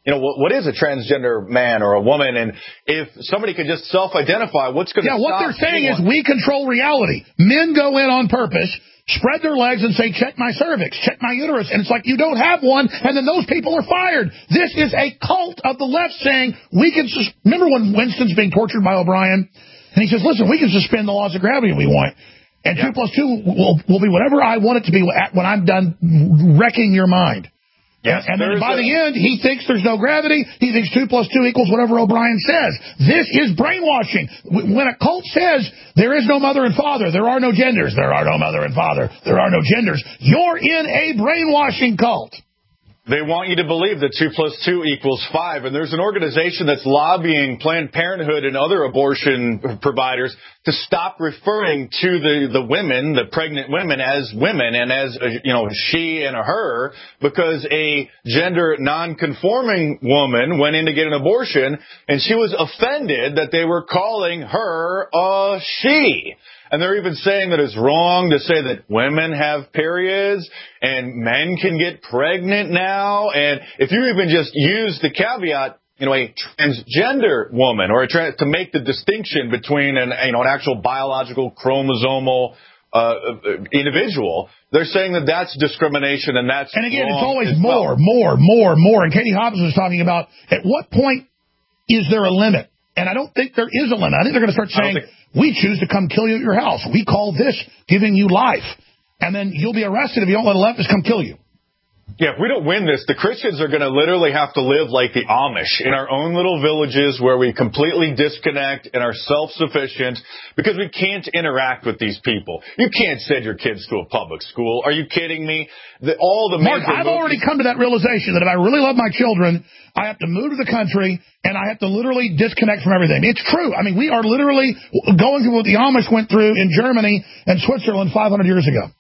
what is a transgender man or a woman? And if somebody could just self-identify, what's going to stop what they're saying anyone? is we control reality. Men go in on purpose, spread their legs and say, check my cervix, check my uterus. And it's like, you don't have one, and then those people are fired. This is a cult of the left saying we can... Remember when Winston's being tortured by O'Brien? And he says, listen, we can suspend the laws of gravity if we want. And 2 plus 2 will be whatever I want it to be when I'm done wrecking your mind. Yes, and then by the end, he thinks there's no gravity. He thinks 2 plus 2 equals whatever O'Brien says. This is brainwashing. When a cult says there is no mother and father, there are no genders, there are no mother and father, there are no genders, you're in a brainwashing cult. They want you to believe that 2 plus 2 equals 5. And there's an organization that's lobbying Planned Parenthood and other abortion providers to stop referring to the women, the pregnant women, as women and as, she and a her, because a gender non-conforming woman went in to get an abortion and she was offended that they were calling her a she. And they're even saying that it's wrong to say that women have periods and men can get pregnant now. And if you even just use the caveat, a transgender woman or to make the distinction between an actual biological chromosomal individual, they're saying that that's discrimination and that's And again, wrong. it's always more. And Katie Hobbs was talking about at what point is there a limit? And I don't think there is a limit. I think they're going to start saying, we choose to come kill you at your house. We call this giving you life. And then you'll be arrested if you don't let a leftist come kill you. Yeah, if we don't win this, the Christians are going to literally have to live like the Amish in our own little villages where we completely disconnect and are self-sufficient because we can't interact with these people. You can't send your kids to a public school. Are you kidding me? Mark, I've already come to that realization that if I really love my children, I have to move to the country and I have to literally disconnect from everything. It's true. I mean, we are literally going through what the Amish went through in Germany and Switzerland 500 years ago.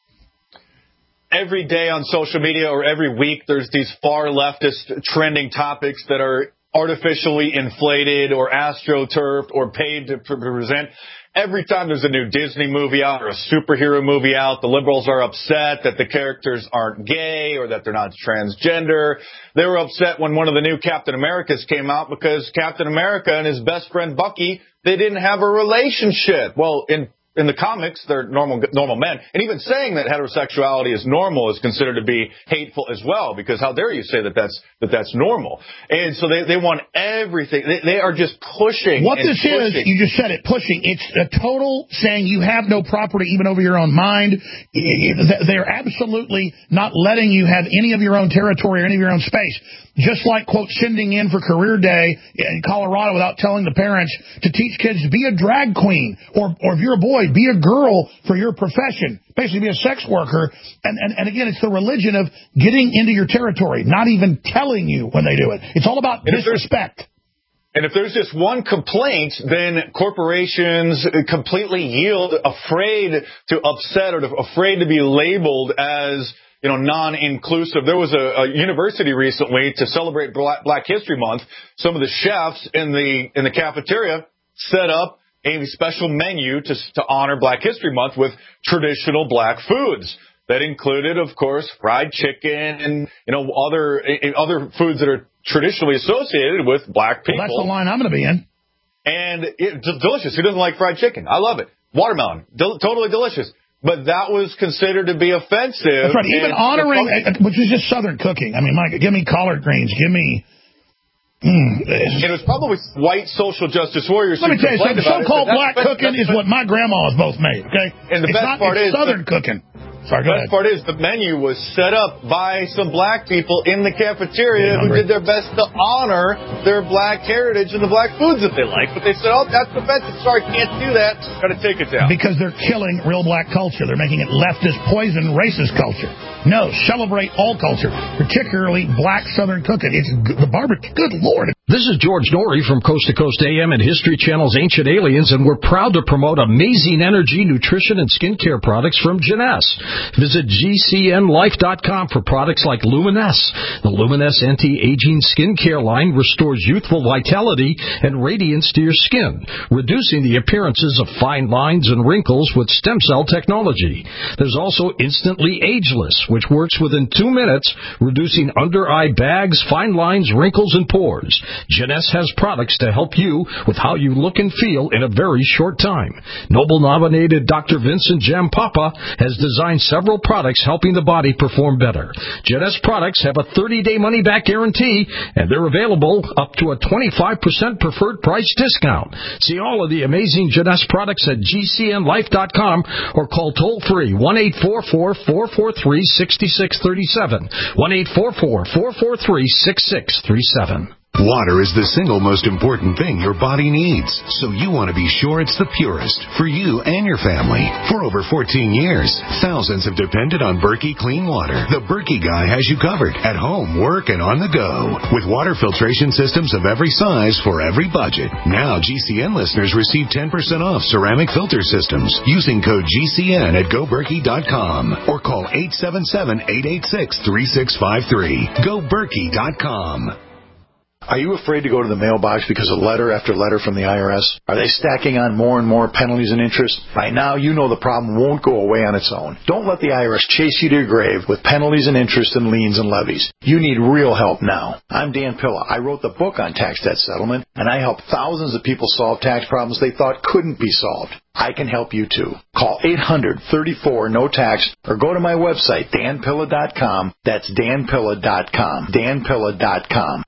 Every day on social media or every week, there's these far leftist trending topics that are artificially inflated or astroturfed or paid to present. Every time there's a new Disney movie out or a superhero movie out, the liberals are upset that the characters aren't gay or that they're not transgender. They were upset when one of the new Captain Americas came out because Captain America and his best friend Bucky, they didn't have a relationship. Well, in the comics, they're normal men. And even saying that heterosexuality is normal is considered to be hateful as well, because how dare you say that that's normal? And so they want everything. They are just pushing. What this is, you just said it, pushing. It's a total saying you have no property even over your own mind. They're absolutely not letting you have any of your own territory or any of your own space. Just like, quote, sending in for career day in Colorado without telling the parents to teach kids to be a drag queen, or if you're a boy, be a girl for your profession, basically be a sex worker. And again, it's the religion of getting into your territory, not even telling you when they do it. It's all about disrespect. And if there's just one complaint, then corporations completely yield, afraid to upset or afraid to be labeled as non-inclusive. There was a university recently to celebrate Black History Month. Some of the chefs in the cafeteria set up a special menu to honor Black History Month with traditional black foods. That included, of course, fried chicken and other foods that are traditionally associated with black people. Well, that's the line I'm going to be in. And it's delicious. Who doesn't like fried chicken? I love it. Watermelon, totally delicious. But that was considered to be offensive. That's right. Even honoring, which is just Southern cooking. I mean, Mike, give me collard greens. Give me... It was probably white social justice warriors. Let me tell you something. So-called black cooking is what my grandmas both made, okay? And the best part is Southern cooking. Sorry, the best part is the menu was set up by some black people in the cafeteria who did their best to honor their black heritage and the black foods that they like. But they said, oh, that's offensive. Sorry, can't do that. Got to take it down. Because they're killing real black culture. They're making it leftist, poison, racist culture. No, celebrate all culture, particularly black Southern cooking. It's the barbecue. Good Lord. This is George Norrie from Coast to Coast AM and History Channel's Ancient Aliens, and we're proud to promote amazing energy, nutrition, and skincare products from Jeunesse. Visit GCNLife.com for products like Luminesse. The Luminesse anti-aging skincare line restores youthful vitality and radiance to your skin, reducing the appearances of fine lines and wrinkles with stem cell technology. There's also Instantly Ageless, which works within 2 minutes, reducing under-eye bags, fine lines, wrinkles, and pores. Jeunesse has products to help you with how you look and feel in a very short time. Nobel-nominated Dr. Vincent Jampapa has designed several products helping the body perform better. Jeunesse products have a 30-day money-back guarantee, and they're available up to a 25% preferred price discount. See all of the amazing Jeunesse products at GCNLife.com or call toll-free 1-844-443-6637, 1-844-443-6637. Water is the single most important thing your body needs, so you want to be sure it's the purest for you and your family. For over 14 years, thousands have depended on Berkey Clean Water. The Berkey guy has you covered at home, work, and on the go. With water filtration systems of every size for every budget. Now GCN listeners receive 10% off ceramic filter systems using code GCN at GoBerkey.com or call 877-886-3653. GoBerkey.com. Are you afraid to go to the mailbox because of letter after letter from the IRS? Are they stacking on more and more penalties and interest? By now, you know the problem won't go away on its own. Don't let the IRS chase you to your grave with penalties and interest and liens and levies. You need real help now. I'm Dan Pilla. I wrote the book on tax debt settlement, and I help thousands of people solve tax problems they thought couldn't be solved. I can help you too. Call 800-34-NO-TAX or go to my website, danpilla.com. That's danpilla.com. danpilla.com.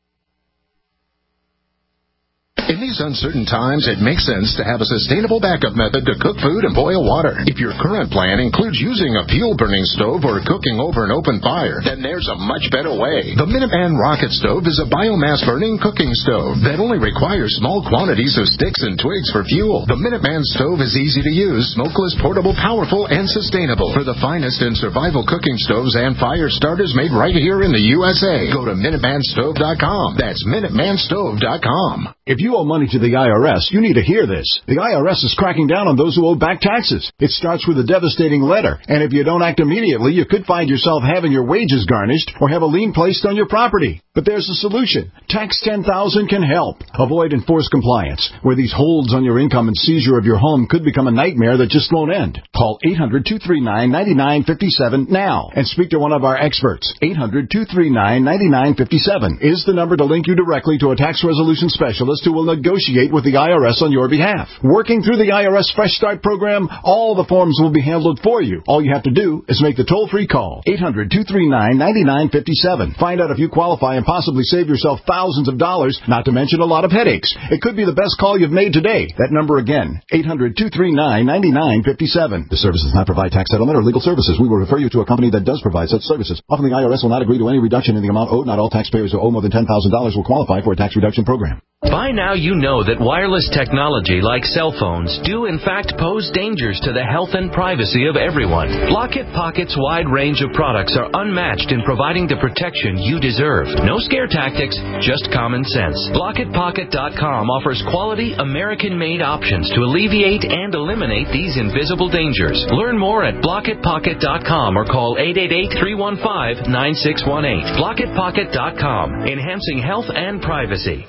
In these uncertain times, it makes sense to have a sustainable backup method to cook food and boil water. If your current plan includes using a fuel-burning stove or cooking over an open fire, then there's a much better way. The Minuteman Rocket Stove is a biomass-burning cooking stove that only requires small quantities of sticks and twigs for fuel. The Minuteman Stove is easy to use, smokeless, portable, powerful, and sustainable. For the finest in survival cooking stoves and fire starters made right here in the USA, go to MinutemanStove.com. That's MinutemanStove.com. If you owe money to the IRS, you need to hear this. The IRS is cracking down on those who owe back taxes. It starts with a devastating letter, and if you don't act immediately, you could find yourself having your wages garnished or have a lien placed on your property. But there's a solution. Tax 10,000 can help. Avoid enforced compliance, where these holds on your income and seizure of your home could become a nightmare that just won't end. Call 800-239-9957 now and speak to one of our experts. 800-239-9957 is the number to link you directly to a tax resolution specialist who will negotiate with the IRS on your behalf. Working through the IRS Fresh Start program, all the forms will be handled for you. All you have to do is make the toll-free call. 800-239-9957. Find out if you qualify and possibly save yourself thousands of dollars, not to mention a lot of headaches. It could be the best call you've made today. That number again, 800-239-9957. The service does not provide tax settlement or legal services. We will refer you to a company that does provide such services. Often the IRS will not agree to any reduction in the amount owed. Not all taxpayers who owe more than $10,000 will qualify for a tax reduction program. By now you know that wireless technology like cell phones do in fact pose dangers to the health and privacy of everyone. Blockit Pocket's wide range of products are unmatched in providing the protection you deserve. No scare tactics, just common sense. BlockitPocket.com offers quality American-made options to alleviate and eliminate these invisible dangers. Learn more at BlockitPocket.com or call 888-315-9618. BlockitPocket.com, enhancing health and privacy.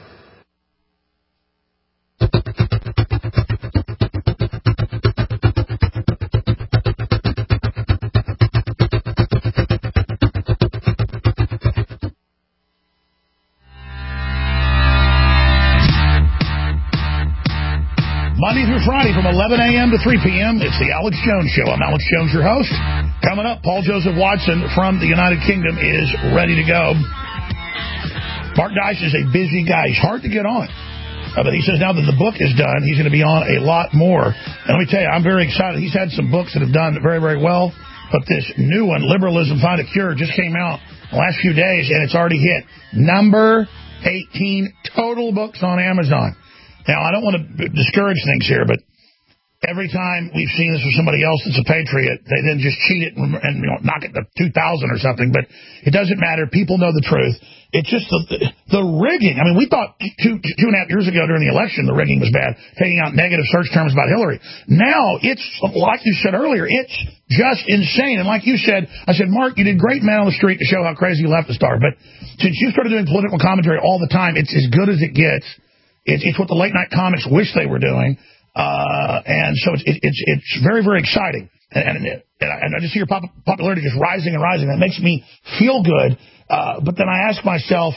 Monday through Friday from 11 a.m. to 3 p.m., it's the Alex Jones Show. I'm Alex Jones, your host. Coming up, Paul Joseph Watson from the United Kingdom is ready to go. Mark Dice is a busy guy. He's hard to get on. But he says now that the book is done, he's going to be on a lot more. And let me tell you, I'm very excited. He's had some books that have done very, very well. But this new one, Liberalism Find a Cure, just came out the last few days, and it's already hit number 18 total books on Amazon. Now, I don't want to discourage things here, but every time we've seen this with somebody else that's a patriot, they then just cheat it and knock it to 2,000 or something. But it doesn't matter. People know the truth. It's just the rigging. I mean, we thought two and a half years ago during the election the rigging was bad, taking out negative search terms about Hillary. Now it's, like you said earlier, it's just insane. And like you said, I said, Mark, you did great Man on the Street to show how crazy leftists are. But since you started doing political commentary all the time, it's as good as it gets. It's what the late night comics wish they were doing. And so it's very, very exciting. And I just see your popularity just rising and rising. That makes me feel good. But then I ask myself,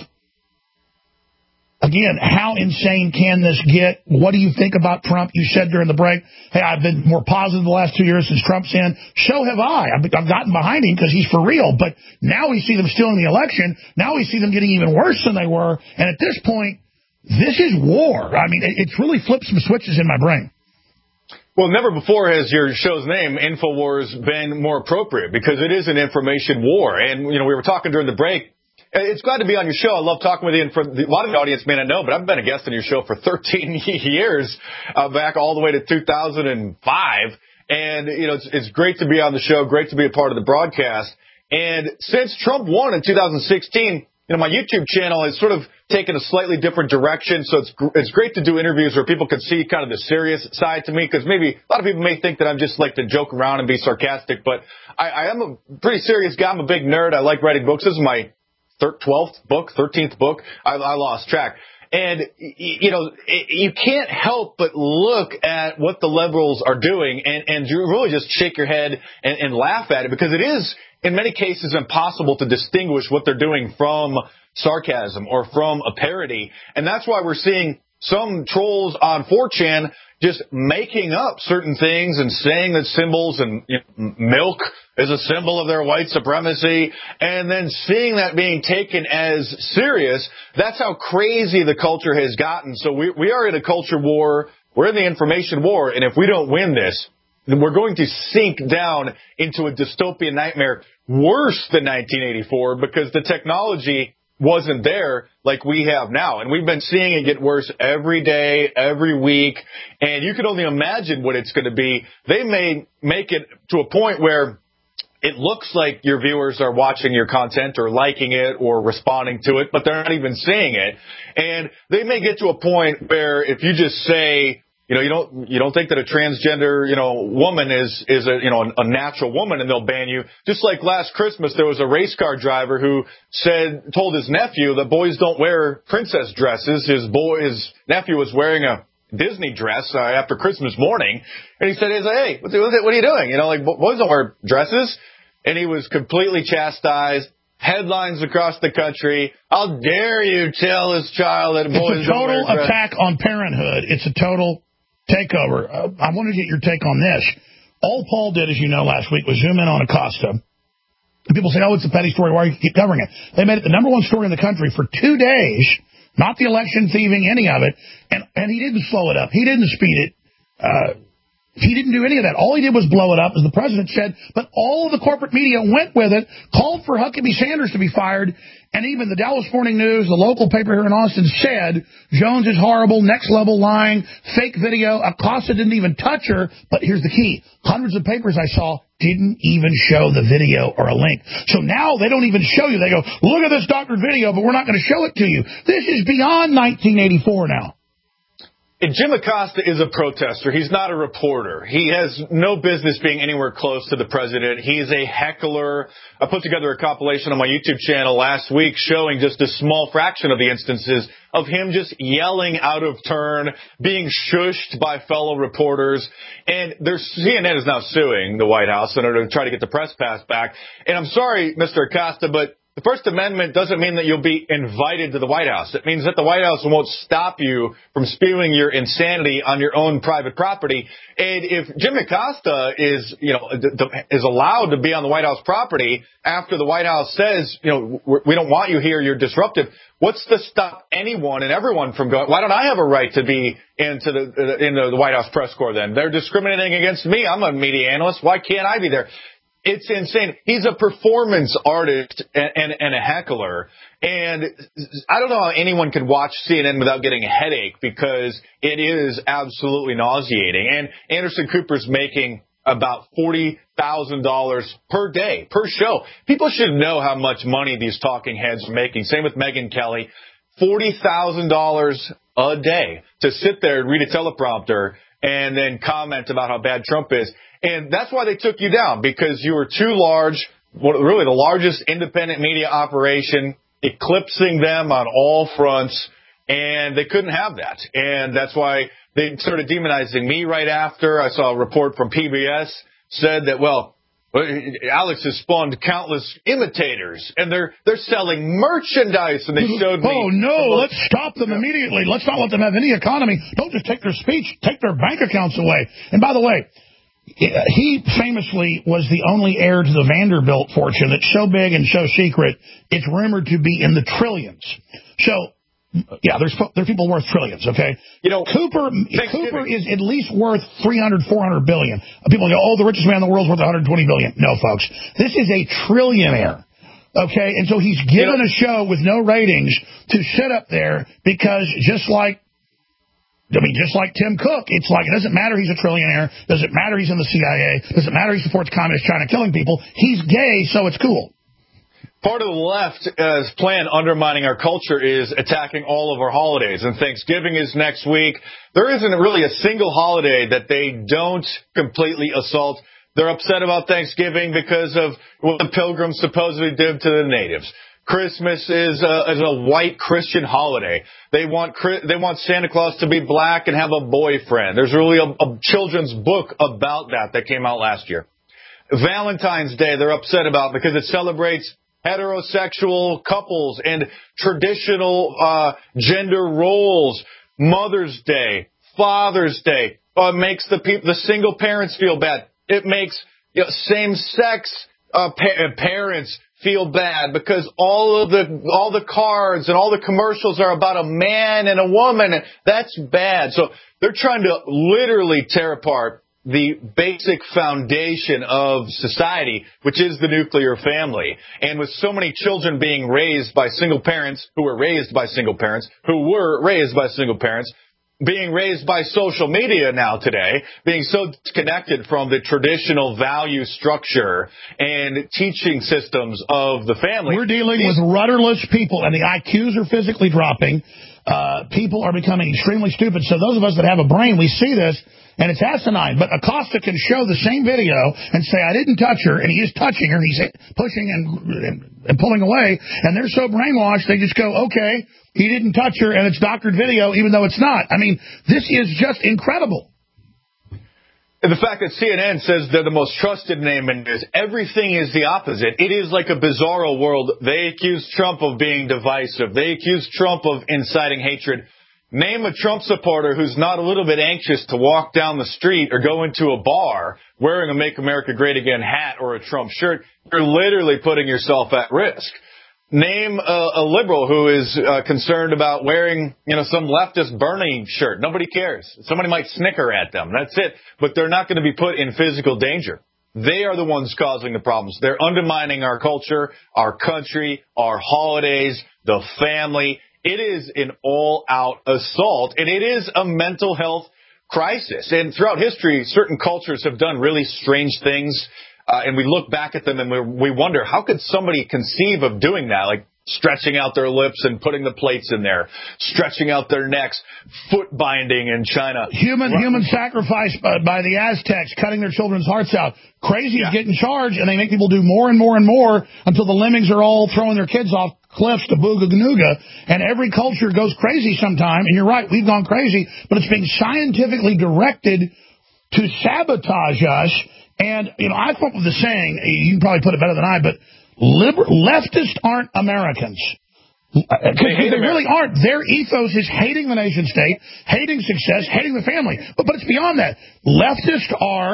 again, how insane can this get? What do you think about Trump? You said during the break, hey, I've been more positive the last 2 years since Trump's in. So have I. I've gotten behind him because he's for real. But now we see them stealing the election. Now we see them getting even worse than they were. And at this point, this is war. I mean, it's really flipped some switches in my brain. Well, never before has your show's name, InfoWars, been more appropriate because it is an information war. And, we were talking during the break. It's glad to be on your show. I love talking with you. And for a lot of the audience may not know, but I've been a guest on your show for 13 years, back all the way to 2005. And, it's great to be on the show, great to be a part of the broadcast. And since Trump won in 2016, my YouTube channel has sort of taken a slightly different direction, so it's great to do interviews where people can see kind of the serious side to me, because maybe a lot of people may think that I'm just like to joke around and be sarcastic, but I am a pretty serious guy. I'm a big nerd. I like writing books. This is my 13th book. I lost track. And, you can't help but look at what the liberals are doing and you really just shake your head and laugh at it, because it is, in many cases, impossible to distinguish what they're doing from sarcasm or from a parody. And that's why we're seeing some trolls on 4chan just making up certain things and saying that symbols and milk is a symbol of their white supremacy, and then seeing that being taken as serious. That's how crazy the culture has gotten. So we are in a culture war. We're in the information war. And if we don't win this, then we're going to sink down into a dystopian nightmare worse than 1984, because the technology wasn't there like we have now. And we've been seeing it get worse every day, every week. And you can only imagine what it's going to be. They may make it to a point where it looks like your viewers are watching your content or liking it or responding to it, but they're not even seeing it. And they may get to a point where if you just say, you don't think that a transgender, woman is a natural woman, and they'll ban you. Just like last Christmas, there was a race car driver who told his nephew that boys don't wear princess dresses. His nephew was wearing a Disney dress after Christmas morning, and he said, "Hey, what are you doing? Boys don't wear dresses." And he was completely chastised. Headlines across the country. How dare you tell this child that boys don't wear dresses? It's a total attack on parenthood. It's a total takeover. I want to get your take on this. All Paul did, as you know, last week was zoom in on Acosta. And people say, it's a petty story. Why do you keep covering it? They made it the #1 story in the country for 2 days, not the election thieving, any of it. And he didn't slow it up. He didn't speed it. He didn't do any of that. All he did was blow it up, as the president said, but all of the corporate media went with it, called for Huckabee Sanders to be fired, and even the Dallas Morning News, the local paper here in Austin, said Jones is horrible, next-level lying, fake video. Acosta didn't even touch her, but here's the key. Hundreds of papers I saw didn't even show the video or a link. So now they don't even show you. They go, look at this doctored video, but we're not going to show it to you. This is beyond 1984 now. And Jim Acosta is a protester. He's not a reporter. He has no business being anywhere close to the president. He's a heckler. I put together a compilation on my YouTube channel last week showing just a small fraction of the instances of him just yelling out of turn, being shushed by fellow reporters. And CNN is now suing the White House in order to try to get the press pass back. And I'm sorry, Mr. Acosta, but the First Amendment doesn't mean that you'll be invited to the White House. It means that the White House won't stop you from spewing your insanity on your own private property. And if Jim Acosta is allowed to be on the White House property after the White House says, we don't want you here, you're disruptive, what's to stop anyone and everyone from going, why don't I have a right to be into the White House press corps then? They're discriminating against me. I'm a media analyst. Why can't I be there? It's insane. He's a performance artist and a heckler. And I don't know how anyone could watch CNN without getting a headache, because it is absolutely nauseating. And Anderson Cooper's making about $40,000 per day, per show. People should know how much money these talking heads are making. Same with Megyn Kelly. $40,000 a day to sit there and read a teleprompter and then comment about how bad Trump is. And that's why they took you down, because you were too large, really the largest independent media operation, eclipsing them on all fronts, and they couldn't have that. And that's why they started demonizing me right after. I saw a report from PBS said that, well, Alex has spawned countless imitators, and they're selling merchandise, and they showed me. Oh, no, let's stop them immediately. Let's not let them have any economy. Don't just take their speech, take their bank accounts away. And by the way, he famously was the only heir to the Vanderbilt fortune that's so big and so secret, it's rumored to be in the trillions. So, yeah, there's people worth trillions, okay? You know, Cooper is at least worth 300, 400 billion. People go, oh, the richest man in the world is worth 120 billion. No, folks. This is a trillionaire, okay? And so he's given a show with no ratings to sit up there because just like Tim Cook, it's like it doesn't matter he's a trillionaire, doesn't matter he's in the CIA, doesn't matter he supports communist China killing people. He's gay, so it's cool. Part of the left's plan undermining our culture is attacking all of our holidays, and Thanksgiving is next week. There isn't really a single holiday that they don't completely assault. They're upset about Thanksgiving because of what the Pilgrims supposedly did to the natives. Christmas is a white Christian holiday. They want Santa Claus to be black and have a boyfriend. There's really a children's book about that came out last year. Valentine's Day they're upset about because it celebrates heterosexual couples and traditional gender roles. Mother's Day, Father's Day makes the single parents feel bad. It makes same-sex parents feel bad because all the cards and all the commercials are about a man and a woman. That's bad. So they're trying to literally tear apart the basic foundation of society, which is the nuclear family. And with so many children being raised by single parents, who were raised by single parents, being raised by social media now today, being so disconnected from the traditional value structure and teaching systems of the family. We're dealing with rudderless people, and the IQs are physically dropping. People are becoming extremely stupid. So those of us that have a brain, we see this, and it's asinine. But Acosta can show the same video and say, I didn't touch her, and he is touching her. He's pushing and pulling away, and they're so brainwashed, they just go, okay, he didn't touch her, and it's doctored video, even though it's not. I mean, this is just incredible. And the fact that CNN says they're the most trusted name in news, everything is the opposite. It is like a bizarro world. They accuse Trump of being divisive. They accuse Trump of inciting hatred. Name a Trump supporter who's not a little bit anxious to walk down the street or go into a bar wearing a Make America Great Again hat or a Trump shirt. You're literally putting yourself at risk. Name a liberal who is concerned about wearing, some leftist Bernie shirt. Nobody cares. Somebody might snicker at them. That's it. But they're not going to be put in physical danger. They are the ones causing the problems. They're undermining our culture, our country, our holidays, the family. It is an all-out assault, and it is a mental health crisis. And throughout history, certain cultures have done really strange things. And we look back at them and we wonder, how could somebody conceive of doing that? Like stretching out their lips and putting the plates in there, stretching out their necks, foot binding in China. Human sacrifice by the Aztecs, cutting their children's hearts out. Crazies get in charge, and they make people do more and more and more until the lemmings are all throwing their kids off cliffs to Booga-Nooga, and every culture goes crazy sometime. And you're right, we've gone crazy, but it's being scientifically directed to sabotage us. And, I come up with the saying, you can probably put it better than I, but leftists aren't Americans. They really aren't. Their ethos is hating the nation state, hating success, hating the family. But it's beyond that. Leftists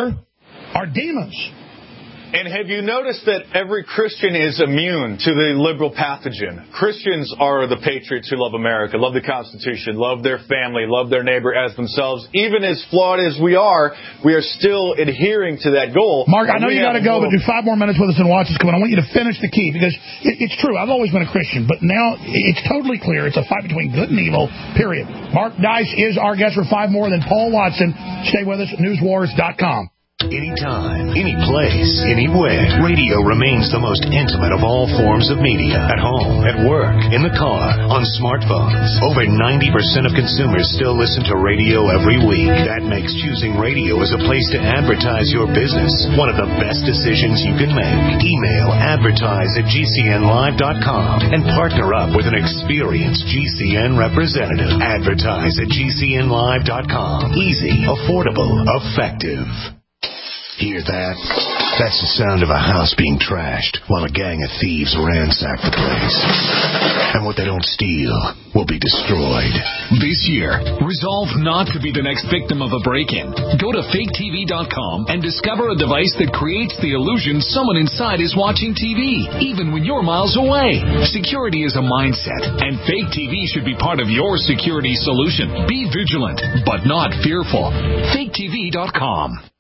are demons. And have you noticed that every Christian is immune to the liberal pathogen? Christians are the patriots who love America, love the Constitution, love their family, love their neighbor as themselves. Even as flawed as we are still adhering to that goal. Mark, I know you got to go, but do 5 more minutes with us and watch us come on. I want you to finish the key, because it's true. I've always been a Christian, but now it's totally clear. It's a fight between good and evil, period. Mark Dice is our guest for 5 more than Paul Watson. Stay with us at newswars.com. Anytime, any place, anywhere. Radio remains the most intimate of all forms of media. At home, at work, in the car, on smartphones. Over 90% of consumers still listen to radio every week. That makes choosing radio as a place to advertise your business one of the best decisions you can make. Email advertise@gcnlive.com and partner up with an experienced GCN representative. Advertise@gcnlive.com. Easy, affordable, effective. Hear that? That's the sound of a house being trashed while a gang of thieves ransack the place. And what they don't steal will be destroyed. This year, resolve not to be the next victim of a break-in. Go to faketv.com and discover a device that creates the illusion someone inside is watching TV, even when you're miles away. Security is a mindset, and Fake TV should be part of your security solution. Be vigilant, but not fearful. faketv.com.